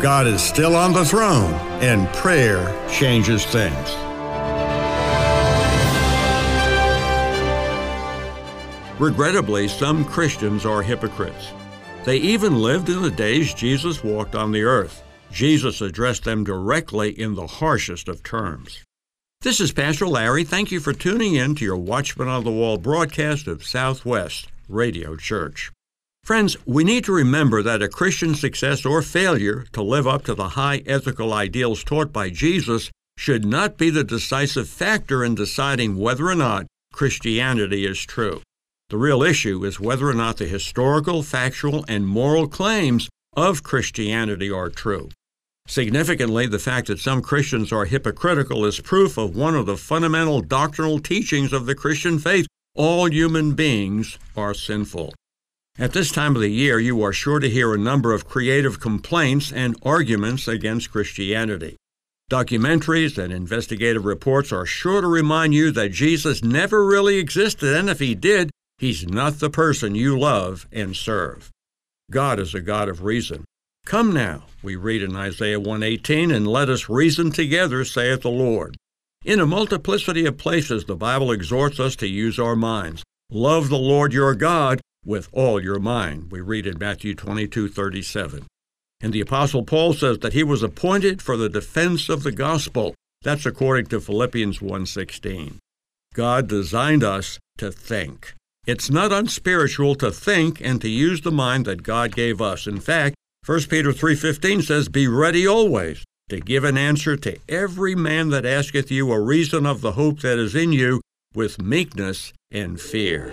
God is still on the throne, and prayer changes things. Regrettably, some Christians are hypocrites. They even lived in the days Jesus walked on the earth. Jesus addressed them directly in the harshest of terms. This is Pastor Larry. Thank you for tuning in to your Watchman on the Wall broadcast of Southwest Radio Church. Friends, we need to remember that a Christian's success or failure to live up to the high ethical ideals taught by Jesus should not be the decisive factor in deciding whether or not Christianity is true. The real issue is whether or not the historical, factual, and moral claims of Christianity are true. Significantly, the fact that some Christians are hypocritical is proof of one of the fundamental doctrinal teachings of the Christian faith: all human beings are sinful. At this time of the year, you are sure to hear a number of creative complaints and arguments against Christianity. Documentaries and investigative reports are sure to remind you that Jesus never really existed, and if he did, he's not the person you love and serve. God is a God of reason. Come now, we read in Isaiah 1:18, and let us reason together, saith the Lord. In a multiplicity of places, the Bible exhorts us to use our minds. Love the Lord your God with all your mind, we read in Matthew 22:37. And the Apostle Paul says that he was appointed for the defense of the gospel. That's according to Philippians 1:16. God designed us to think. It's not unspiritual to think and to use the mind that God gave us. In fact, 1 Peter 3:15 says, "Be ready always to give an answer to every man that asketh you a reason of the hope that is in you with meekness and fear."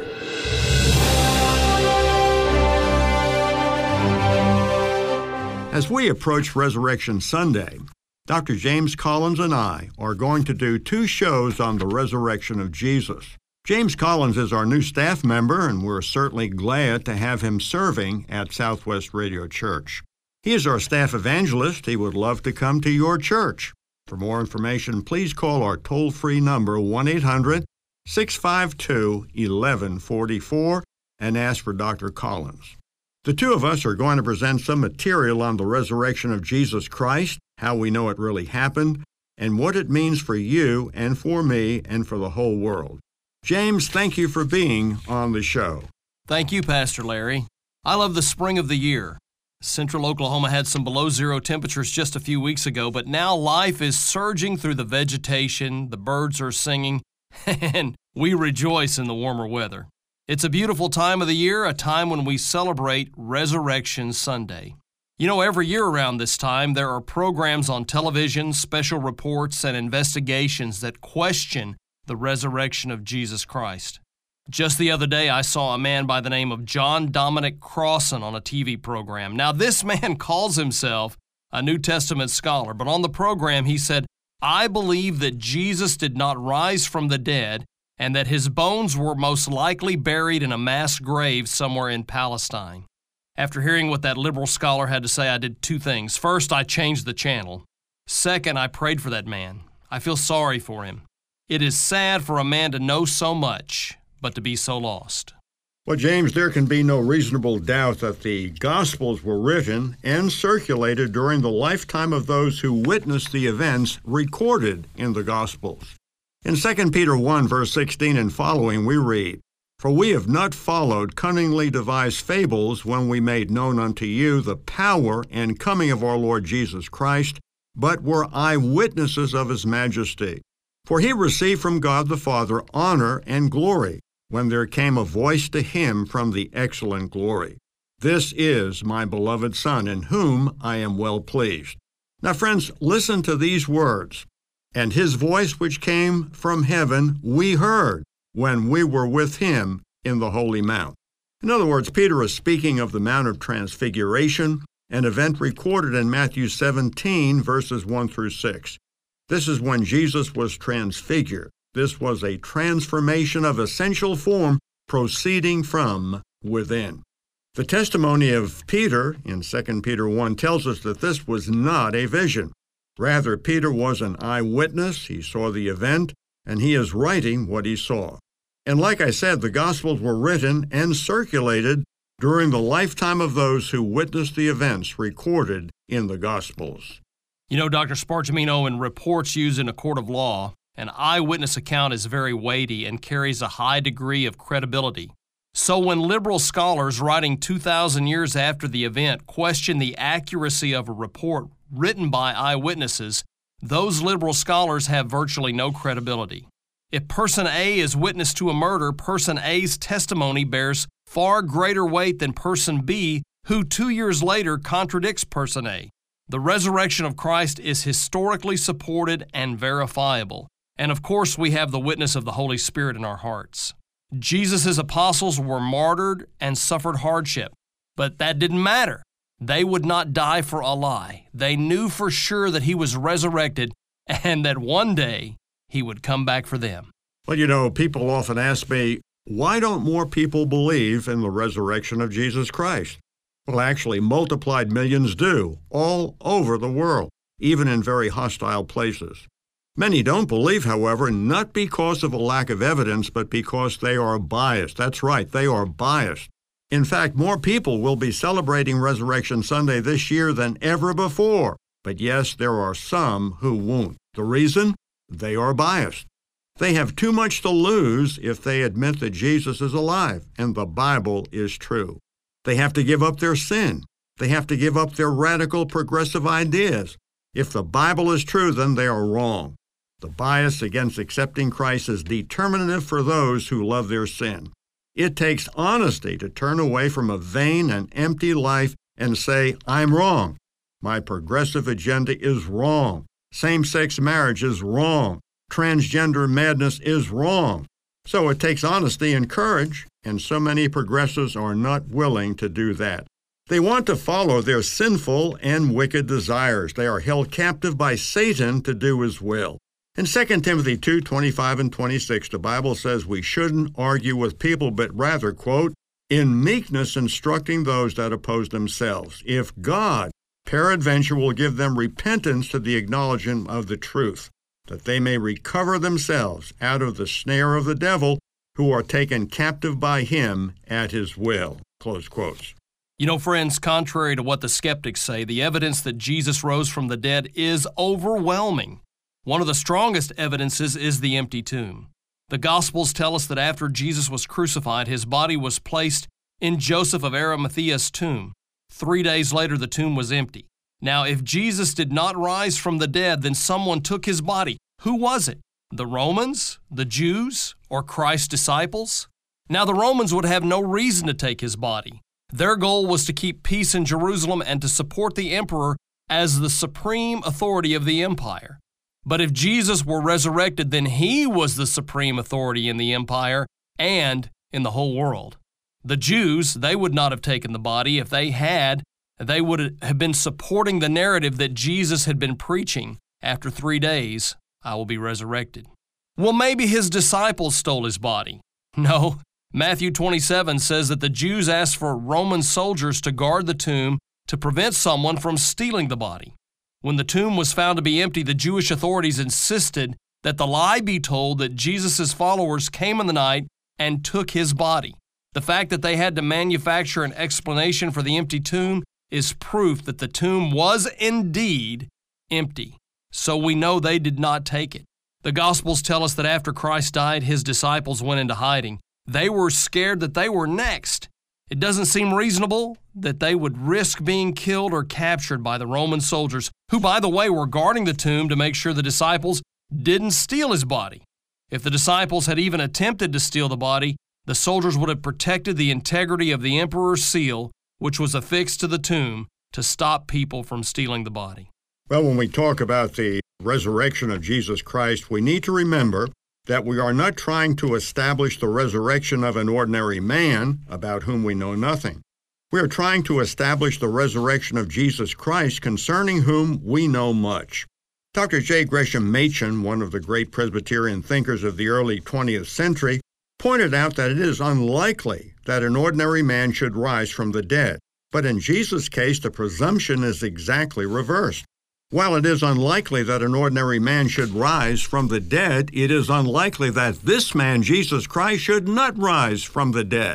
As we approach Resurrection Sunday, Dr. James Collins and I are going to do 2 shows on the resurrection of Jesus. James Collins is our new staff member, and we're certainly glad to have him serving at Southwest Radio Church. He is our staff evangelist. He would love to come to your church. For more information, please call our toll-free number 1-800-652-1144 and ask for Dr. Collins. The 2 of us are going to present some material on the resurrection of Jesus Christ, how we know it really happened, and what it means for you and for me and for the whole world. James, thank you for being on the show. Thank you, Pastor Larry. I love the spring of the year. Central Oklahoma had some below-zero temperatures just a few weeks ago, but now life is surging through the vegetation, the birds are singing, and we rejoice in the warmer weather. It's a beautiful time of the year, a time when we celebrate Resurrection Sunday. You know, every year around this time, there are programs on television, special reports, and investigations that question the resurrection of Jesus Christ. Just the other day, I saw a man by the name of John Dominic Crossan on a TV program. Now, this man calls himself a New Testament scholar, but on the program he said, "I believe that Jesus did not rise from the dead and that his bones were most likely buried in a mass grave somewhere in Palestine." After hearing what that liberal scholar had to say, I did 2 things. First, I changed the channel. Second, I prayed for that man. I feel sorry for him. It is sad for a man to know so much, but to be so lost. Well, James, there can be no reasonable doubt that the Gospels were written and circulated during the lifetime of those who witnessed the events recorded in the Gospels. In 2 Peter 1, verse 16 and following, we read, "For we have not followed cunningly devised fables when we made known unto you the power and coming of our Lord Jesus Christ, but were eyewitnesses of his majesty. For he received from God the Father honor and glory, when there came a voice to him from the excellent glory. This is my beloved Son, in whom I am well pleased." Now, friends, listen to these words. "And his voice which came from heaven we heard, when we were with him in the holy mount." In other words, Peter is speaking of the Mount of Transfiguration, an event recorded in Matthew 17, verses 1 through 6. This is when Jesus was transfigured. This was a transformation of essential form proceeding from within. The testimony of Peter in 2 Peter 1 tells us that this was not a vision. Rather, Peter was an eyewitness. He saw the event, and he is writing what he saw. And like I said, the Gospels were written and circulated during the lifetime of those who witnessed the events recorded in the Gospels. You know, Dr. Spargimino, in reports used in a court of law, an eyewitness account is very weighty and carries a high degree of credibility. So when liberal scholars writing 2,000 years after the event question the accuracy of a report written by eyewitnesses, those liberal scholars have virtually no credibility. If Person A is witness to a murder, Person A's testimony bears far greater weight than Person B, who 2 years later contradicts Person A. The resurrection of Christ is historically supported and verifiable. And of course, we have the witness of the Holy Spirit in our hearts. Jesus' apostles were martyred and suffered hardship, but that didn't matter. They would not die for a lie. They knew for sure that he was resurrected and that one day he would come back for them. Well, you know, people often ask me, why don't more people believe in the resurrection of Jesus Christ? Well, actually, multiplied millions do, all over the world, even in very hostile places. Many don't believe, however, not because of a lack of evidence, but because they are biased. That's right, they are biased. In fact, more people will be celebrating Resurrection Sunday this year than ever before. But yes, there are some who won't. The reason? They are biased. They have too much to lose if they admit that Jesus is alive and the Bible is true. They have to give up their sin. They have to give up their radical progressive ideas. If the Bible is true, then they are wrong. The bias against accepting Christ is determinative for those who love their sin. It takes honesty to turn away from a vain and empty life and say, I'm wrong. My progressive agenda is wrong. Same-sex marriage is wrong. Transgender madness is wrong. So it takes honesty and courage, and so many progressives are not willing to do that. They want to follow their sinful and wicked desires. They are held captive by Satan to do his will. In 2 Timothy 2:25 and 26, the Bible says we shouldn't argue with people, but rather, quote, in meekness instructing those that oppose themselves, if God peradventure will give them repentance to the acknowledgement of the truth, that they may recover themselves out of the snare of the devil, who are taken captive by him at his will. Close quotes. You know, friends, contrary to what the skeptics say, the evidence that Jesus rose from the dead is overwhelming. One of the strongest evidences is the empty tomb. The Gospels tell us that after Jesus was crucified, his body was placed in Joseph of Arimathea's tomb. 3 days later, the tomb was empty. Now, if Jesus did not rise from the dead, then someone took his body. Who was it? The Romans, the Jews, or Christ's disciples? Now, the Romans would have no reason to take his body. Their goal was to keep peace in Jerusalem and to support the emperor as the supreme authority of the empire. But if Jesus were resurrected, then he was the supreme authority in the empire and in the whole world. The Jews, they would not have taken the body. If they had, they would have been supporting the narrative that Jesus had been preaching. After 3 days, I will be resurrected. Well, maybe his disciples stole his body. No, Matthew 27 says that the Jews asked for Roman soldiers to guard the tomb to prevent someone from stealing the body. When the tomb was found to be empty, the Jewish authorities insisted that the lie be told that Jesus' followers came in the night and took his body. The fact that they had to manufacture an explanation for the empty tomb is proof that the tomb was indeed empty. So we know they did not take it. The Gospels tell us that after Christ died, his disciples went into hiding. They were scared that they were next. It doesn't seem reasonable that they would risk being killed or captured by the Roman soldiers, who, by the way, were guarding the tomb to make sure the disciples didn't steal his body. If the disciples had even attempted to steal the body, the soldiers would have protected the integrity of the emperor's seal, which was affixed to the tomb, to stop people from stealing the body. Well, when we talk about the resurrection of Jesus Christ, we need to remember that we are not trying to establish the resurrection of an ordinary man about whom we know nothing. We are trying to establish the resurrection of Jesus Christ concerning whom we know much. Dr. J. Gresham Machen, one of the great Presbyterian thinkers of the early 20th century, pointed out that it is unlikely that an ordinary man should rise from the dead. But in Jesus' case, the presumption is exactly reversed. While it is unlikely that an ordinary man should rise from the dead, it is unlikely that this man, Jesus Christ, should not rise from the dead.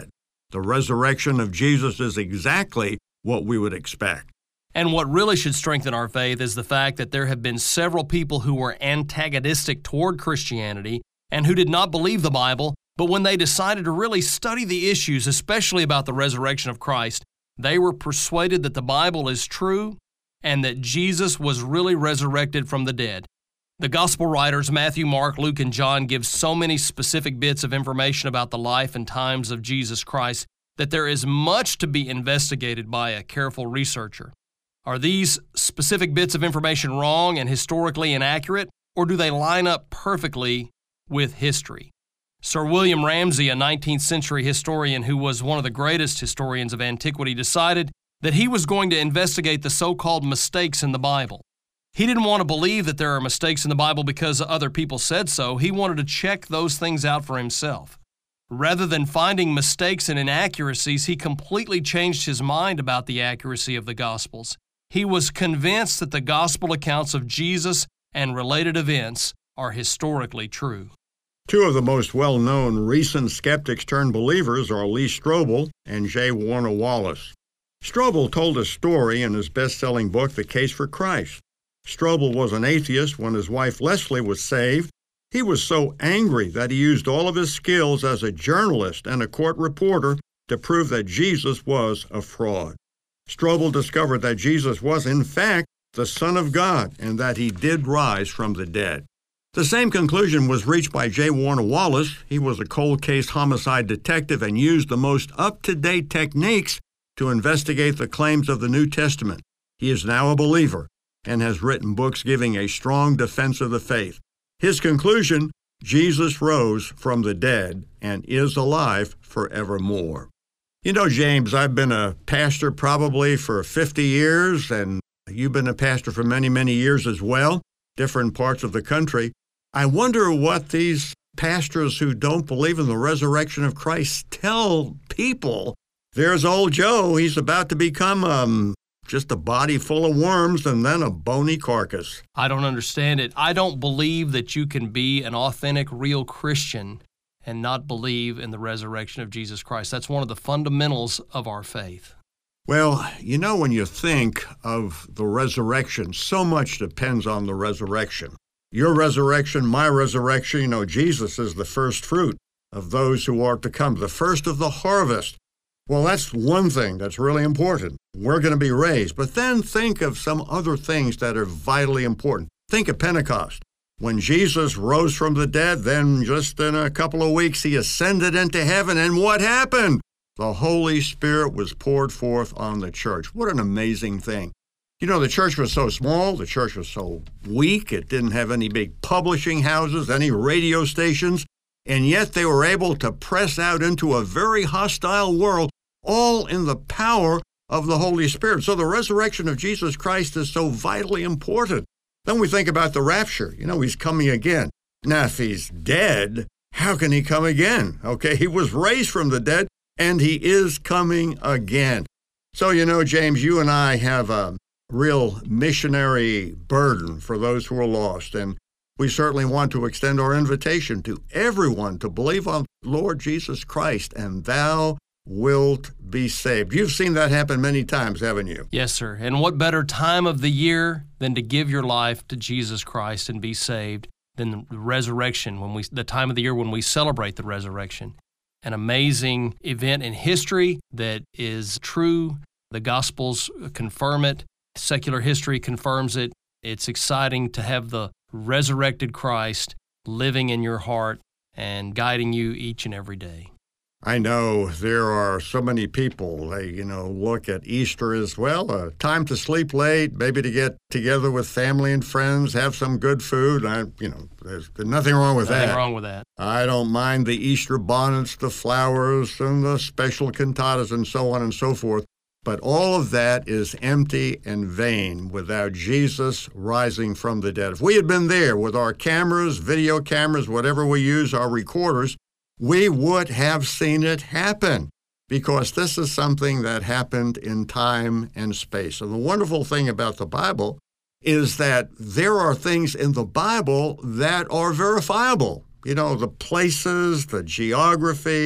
The resurrection of Jesus is exactly what we would expect. And what really should strengthen our faith is the fact that there have been several people who were antagonistic toward Christianity and who did not believe the Bible, but when they decided to really study the issues, especially about the resurrection of Christ, they were persuaded that the Bible is true and that Jesus was really resurrected from the dead. The Gospel writers Matthew, Mark, Luke, and John give so many specific bits of information about the life and times of Jesus Christ that there is much to be investigated by a careful researcher. Are these specific bits of information wrong and historically inaccurate, or do they line up perfectly with history? Sir William Ramsay, a 19th century historian who was one of the greatest historians of antiquity, decided that he was going to investigate the so-called mistakes in the Bible. He didn't want to believe that there are mistakes in the Bible because other people said so. He wanted to check those things out for himself. Rather than finding mistakes and inaccuracies, he completely changed his mind about the accuracy of the Gospels. He was convinced that the Gospel accounts of Jesus and related events are historically true. Two of the most well-known recent skeptics turned believers are Lee Strobel and J. Warner Wallace. Strobel told a story in his best-selling book, The Case for Christ. Strobel was an atheist when his wife Leslie was saved. He was so angry that he used all of his skills as a journalist and a court reporter to prove that Jesus was a fraud. Strobel discovered that Jesus was, in fact, the Son of God and that he did rise from the dead. The same conclusion was reached by J. Warner Wallace. He was a cold case homicide detective and used the most up-to-date techniques to investigate the claims of the New Testament. He is now a believer and has written books giving a strong defense of the faith. His conclusion, Jesus rose from the dead and is alive forevermore. You know, James, I've been a pastor probably for 50 years, and you've been a pastor for many, many years as well, different parts of the country. I wonder what these pastors who don't believe in the resurrection of Christ tell people. There's old Joe. He's about to become just a body full of worms and then a bony carcass. I don't understand it. I don't believe that you can be an authentic, real Christian and not believe in the resurrection of Jesus Christ. That's one of the fundamentals of our faith. Well, you know, when you think of the resurrection, so much depends on the resurrection. Your resurrection, my resurrection, you know, Jesus is the first fruit of those who are to come, the first of the harvest. Well, that's one thing that's really important. We're going to be raised. But then think of some other things that are vitally important. Think of Pentecost. When Jesus rose from the dead, then just in a couple of weeks, he ascended into heaven. And what happened? The Holy Spirit was poured forth on the church. What an amazing thing. You know, the church was so small. The church was so weak. It didn't have any big publishing houses, any radio stations. And yet they were able to press out into a very hostile world, all in the power of the Holy Spirit. So the resurrection of Jesus Christ is so vitally important. Then we think about the rapture. You know, he's coming again. Now, if he's dead, how can he come again? Okay, he was raised from the dead, and he is coming again. So, you know, James, you and I have a real missionary burden for those who are lost, and we certainly want to extend our invitation to everyone to believe on Lord Jesus Christ, and thou wilt be saved. You've seen that happen many times, haven't you? Yes, sir. And what better time of the year than to give your life to Jesus Christ and be saved than the resurrection, the time of the year when we celebrate the resurrection. An amazing event in history that is true. The Gospels confirm it. Secular history confirms it. It's exciting to have the resurrected Christ living in your heart and guiding you each and every day. I know there are so many people, they, look at Easter as well, a time to sleep late, maybe to get together with family and friends, have some good food. There's nothing wrong with that. Nothing wrong with that. I don't mind the Easter bonnets, the flowers, and the special cantatas and so on and so forth. But all of that is empty and vain without Jesus rising from the dead. If we had been there with our cameras, video cameras, whatever we use, our recorders, we would have seen it happen, because this is something that happened in time and space. And the wonderful thing about the Bible is that there are things in the Bible that are verifiable. The places, the geography,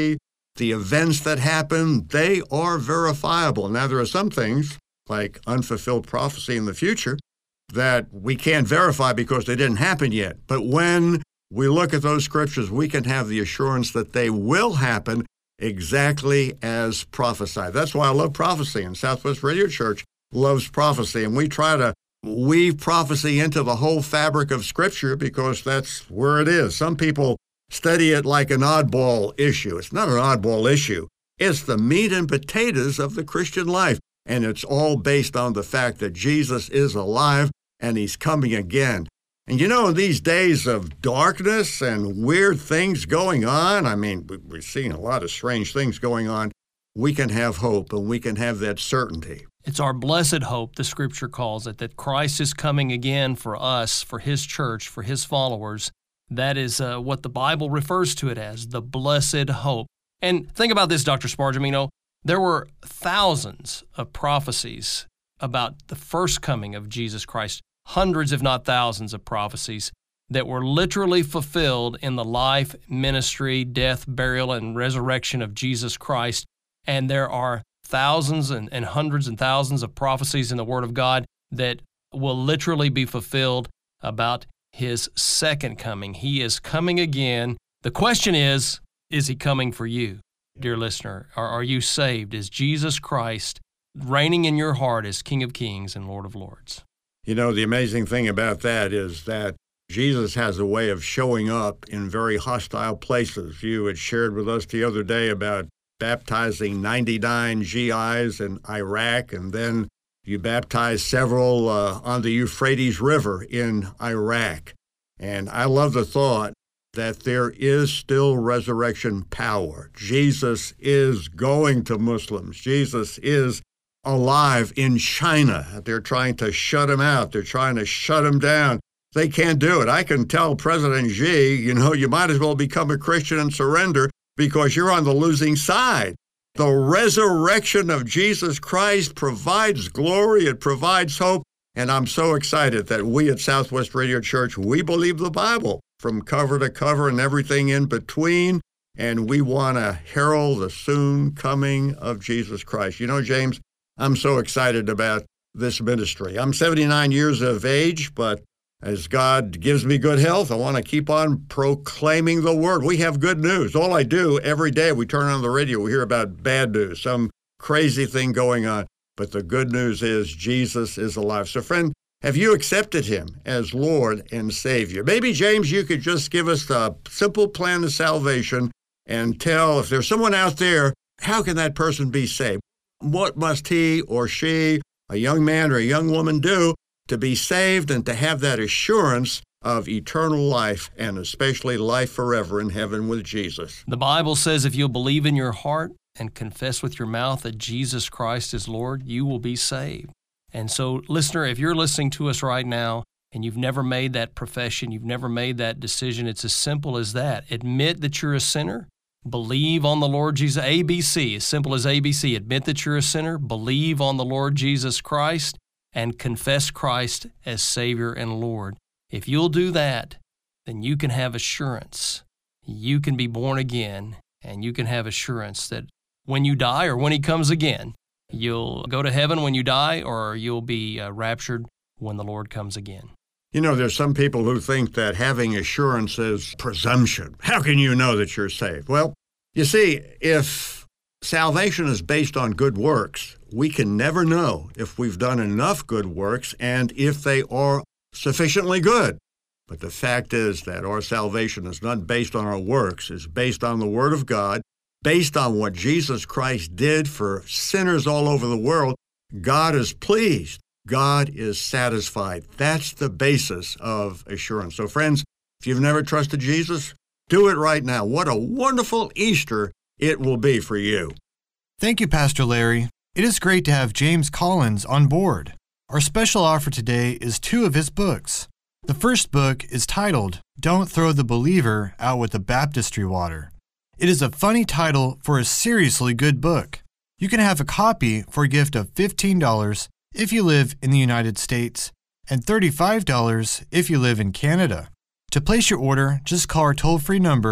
the events that happen, they are verifiable. Now, there are some things, like unfulfilled prophecy in the future, that we can't verify because they didn't happen yet. But when we look at those scriptures, we can have the assurance that they will happen exactly as prophesied. That's why I love prophecy, and Southwest Radio Church loves prophecy, and we try to weave prophecy into the whole fabric of Scripture because that's where it is. Some people study it like an oddball issue. It's not an oddball issue. It's the meat and potatoes of the Christian life, and it's all based on the fact that Jesus is alive and he's coming again. And you know, in these days of darkness and weird things going on, I mean, we're seeing a lot of strange things going on, we can have hope and we can have that certainty. It's our blessed hope, the Scripture calls it, that Christ is coming again for us, for His church, for His followers. That is what the Bible refers to it as, the blessed hope. And think about this, Dr. Spargem, you know, there were thousands of prophecies about the first coming of Jesus Christ, hundreds if not thousands of prophecies that were literally fulfilled in the life, ministry, death, burial, and resurrection of Jesus Christ. And there are thousands and hundreds and thousands of prophecies in the Word of God that will literally be fulfilled about His second coming. He is coming again. The question is He coming for you, dear listener? Are you saved? Is Jesus Christ reigning in your heart as King of Kings and Lord of Lords? You know, the amazing thing about that is that Jesus has a way of showing up in very hostile places. You had shared with us the other day about baptizing 99 GIs in Iraq, and then you baptized several on the Euphrates River in Iraq. And I love the thought that there is still resurrection power. Jesus is going to Muslims. Jesus is alive in China. They're trying to shut him out. They're trying to shut him down. They can't do it. I can tell President Xi, you know, you might as well become a Christian and surrender because you're on the losing side. The resurrection of Jesus Christ provides glory. It provides hope. And I'm so excited that we at Southwest Radio Church, we believe the Bible from cover to cover and everything in between. And we want to herald the soon coming of Jesus Christ. You know, James, I'm so excited about this ministry. I'm 79 years of age, but as God gives me good health, I want to keep on proclaiming the word. We have good news. All I do every day, we turn on the radio, we hear about bad news, some crazy thing going on. But the good news is Jesus is alive. So friend, have you accepted him as Lord and Savior? Maybe, James, you could just give us the simple plan of salvation and tell if there's someone out there, how can that person be saved? What must he or she, a young man or a young woman, do to be saved and to have that assurance of eternal life and especially life forever in heaven with Jesus? The Bible says if you'll believe in your heart and confess with your mouth that Jesus Christ is Lord, you will be saved. And so, listener, if you're listening to us right now and you've never made that profession, you've never made that decision, it's as simple as that. Admit that you're a sinner. Believe on the Lord Jesus. ABC, as simple as ABC. Admit that you're a sinner. Believe on the Lord Jesus Christ and confess Christ as Savior and Lord. If you'll do that, then you can have assurance. You can be born again, and you can have assurance that when you die or when He comes again, you'll go to heaven when you die or you'll be raptured when the Lord comes again. You know, there's some people who think that having assurance is presumption. How can you know that you're saved? Well, you see, if salvation is based on good works, we can never know if we've done enough good works and if they are sufficiently good. But the fact is that our salvation is not based on our works. It's based on the Word of God, based on what Jesus Christ did for sinners all over the world. God is pleased. God is satisfied. That's the basis of assurance. So friends, if you've never trusted Jesus, do it right now. What a wonderful Easter it will be for you. Thank you, Pastor Larry. It is great to have James Collins on board. Our special offer today is 2 of his books. The first book is titled, Don't Throw the Believer Out with the Baptistry Water. It is a funny title for a seriously good book. You can have a copy for a gift of $15 if you live in the United States, and $35 if you live in Canada. To place your order, just call our toll-free number,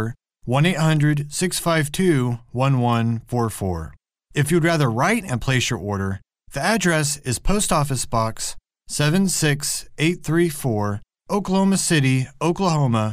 1-800-652-1144. If you'd rather write and place your order, the address is Post Office Box 76834, Oklahoma City, Oklahoma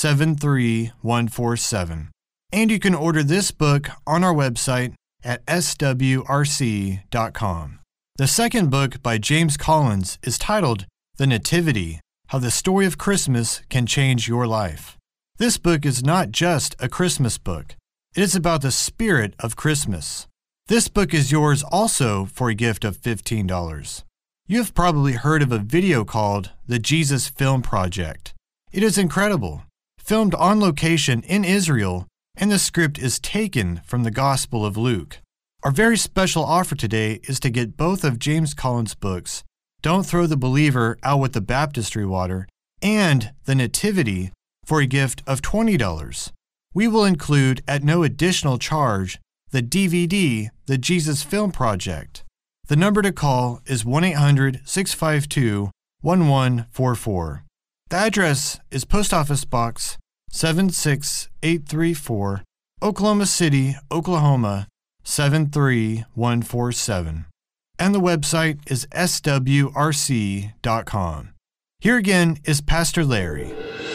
73147. And you can order this book on our website at swrc.com. The second book by James Collins is titled The Nativity: How the Story of Christmas Can Change Your Life. This book is not just a Christmas book. It is about the spirit of Christmas. This book is yours also for a gift of $15. You have probably heard of a video called the Jesus Film Project. It is incredible. Filmed on location in Israel, and the script is taken from the Gospel of Luke. Our very special offer today is to get both of James Collins' books, Don't Throw the Believer Out with the Baptistry Water and The Nativity, for a gift of $20. We will include, at no additional charge, the DVD, The Jesus Film Project. The number to call is 1-800-652-1144. The address is Post Office Box 76834, Oklahoma City, Oklahoma 73147. And the website is swrc.com. Here again is Pastor Larry.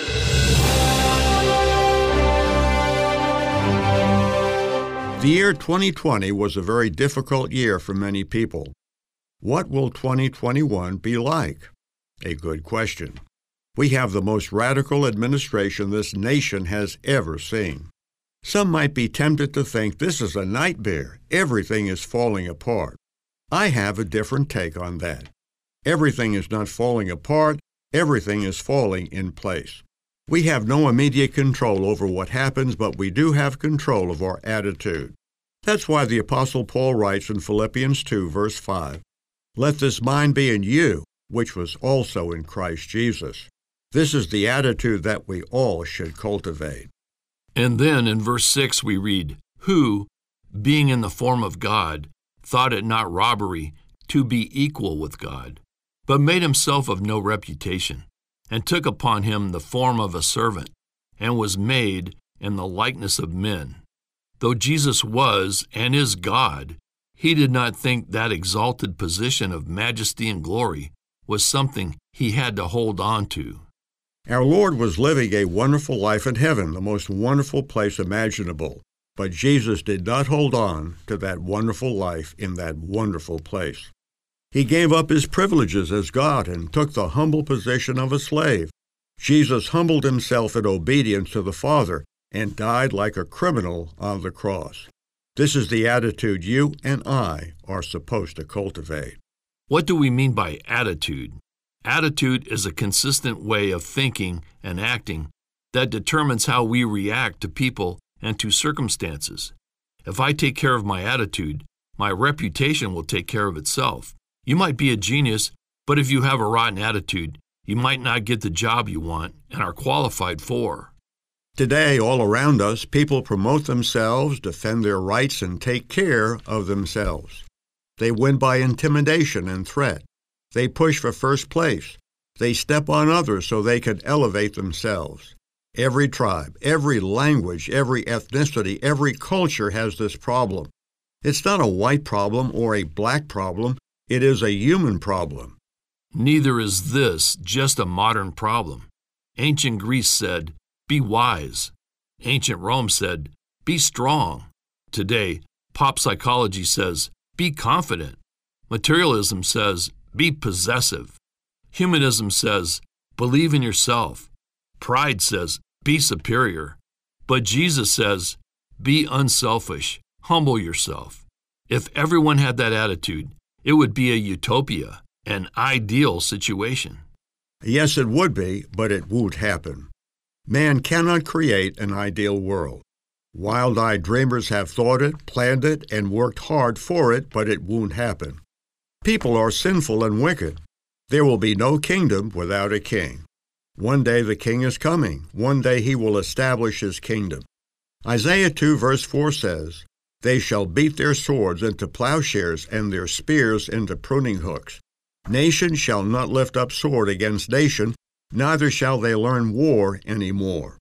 The year 2020 was a very difficult year for many people. What will 2021 be like? A good question. We have the most radical administration this nation has ever seen. Some might be tempted to think this is a nightmare. Everything is falling apart. I have a different take on that. Everything is not falling apart. Everything is falling in place. We have no immediate control over what happens, but we do have control of our attitude. That's why the Apostle Paul writes in Philippians 2, verse 5, "Let this mind be in you, which was also in Christ Jesus." This is the attitude that we all should cultivate. And then in verse 6 we read, "Who, being in the form of God, thought it not robbery to be equal with God, but made himself of no reputation, and took upon him the form of a servant, and was made in the likeness of men. Though Jesus was and is God, he did not think that exalted position of majesty and glory was something he had to hold on to." Our Lord was living a wonderful life in heaven, the most wonderful place imaginable. But Jesus did not hold on to that wonderful life in that wonderful place. He gave up his privileges as God and took the humble position of a slave. Jesus humbled himself in obedience to the Father and died like a criminal on the cross. This is the attitude you and I are supposed to cultivate. What do we mean by attitude? Attitude is a consistent way of thinking and acting that determines how we react to people and to circumstances. If I take care of my attitude, my reputation will take care of itself. You might be a genius, but if you have a rotten attitude, you might not get the job you want and are qualified for. Today, all around us, people promote themselves, defend their rights, and take care of themselves. They win by intimidation and threat. They push for first place. They step on others so they can elevate themselves. Every tribe, every language, every ethnicity, every culture has this problem. It's not a white problem or a black problem. It is a human problem. Neither is this just a modern problem. Ancient Greece said, "Be wise." Ancient Rome said, "Be strong." Today, pop psychology says, "Be confident." Materialism says, "Be possessive." Humanism says, "Believe in yourself." Pride says, "Be superior." But Jesus says, "Be unselfish. Humble yourself." If everyone had that attitude, it would be a utopia, an ideal situation. Yes, it would be, but it won't happen. Man cannot create an ideal world. Wild-eyed dreamers have thought it, planned it, and worked hard for it, but it won't happen. People are sinful and wicked. There will be no kingdom without a king. One day the king is coming. One day he will establish his kingdom. Isaiah 2 verse 4 says, "They shall beat their swords into plowshares and their spears into pruning hooks. Nation shall not lift up sword against nation, neither shall they learn war any more."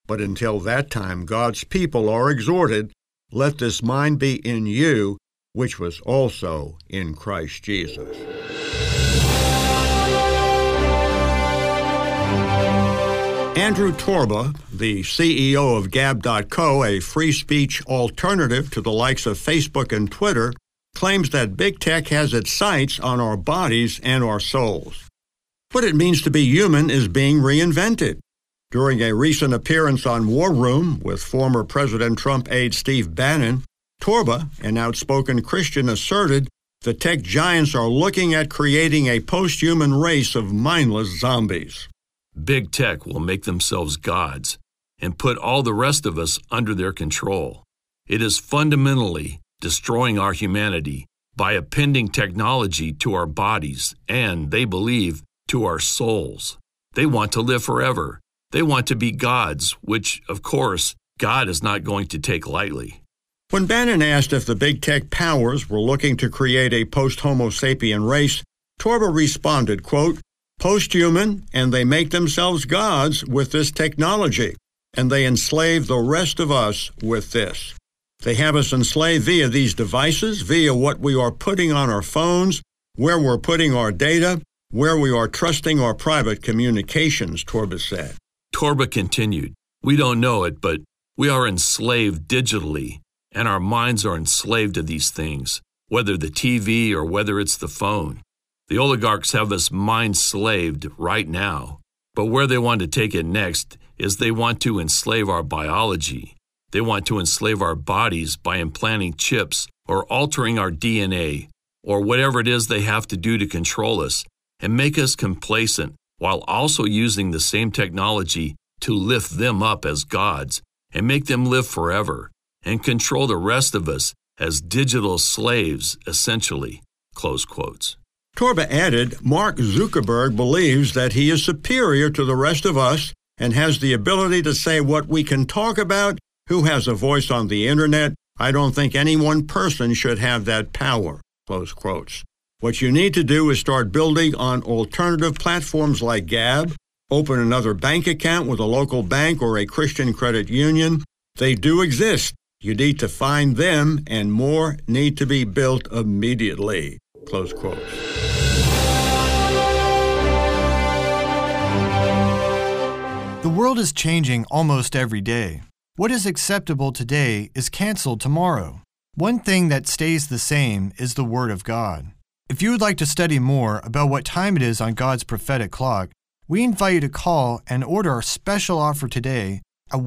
But until that time, God's people are exhorted, "Let this mind be in you, which was also in Christ Jesus." Andrew Torba, the CEO of Gab.co, a free speech alternative to the likes of Facebook and Twitter, claims that big tech has its sights on our bodies and our souls. What it means to be human is being reinvented. During a recent appearance on War Room with former President Trump aide Steve Bannon, Torba, an outspoken Christian, asserted the tech giants are looking at creating a post-human race of mindless zombies. Big tech will make themselves gods and put all the rest of us under their control. It is fundamentally destroying our humanity by appending technology to our bodies and, they believe, to our souls. They want to live forever. They want to be gods, which, of course, God is not going to take lightly. When Bannon asked if the big tech powers were looking to create a post-Homo sapien race, Torba responded, quote, "Post-human, and they make themselves gods with this technology, and they enslave the rest of us with this. They have us enslaved via these devices, via what we are putting on our phones, where we're putting our data, where we are trusting our private communications," Torba said. Torba continued, "We don't know it, but we are enslaved digitally, and our minds are enslaved to these things, whether the TV or whether it's the phone. The oligarchs have us mind-slaved right now, but where they want to take it next is they want to enslave our biology. They want to enslave our bodies by implanting chips or altering our DNA or whatever it is they have to do to control us and make us complacent while also using the same technology to lift them up as gods and make them live forever and control the rest of us as digital slaves, essentially." Close quotes. Torba added, Mark Zuckerberg believes that he is superior to the rest of us and has the ability to say what we can talk about, who has a voice on the internet. I don't think any one person should have that power. Close quotes. What you need to do is start building on alternative platforms like Gab, open another bank account with a local bank or a Christian credit union. They do exist. You need to find them, and more need to be built immediately. Close quotes. The world is changing almost every day. What is acceptable today is canceled tomorrow. One thing that stays the same is the Word of God. If you would like to study more about what time it is on God's prophetic clock, we invite you to call and order our special offer today at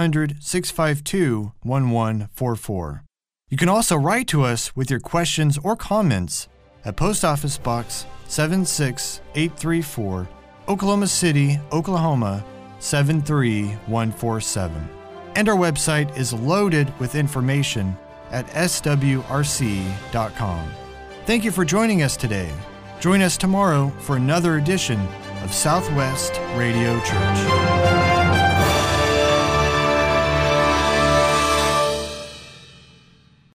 1-800-652-1144. You can also write to us with your questions or comments at Post Office Box 76834, Oklahoma City, Oklahoma 73147. And our website is loaded with information at swrc.com. Thank you for joining us today. Join us tomorrow for another edition of Southwest Radio Church.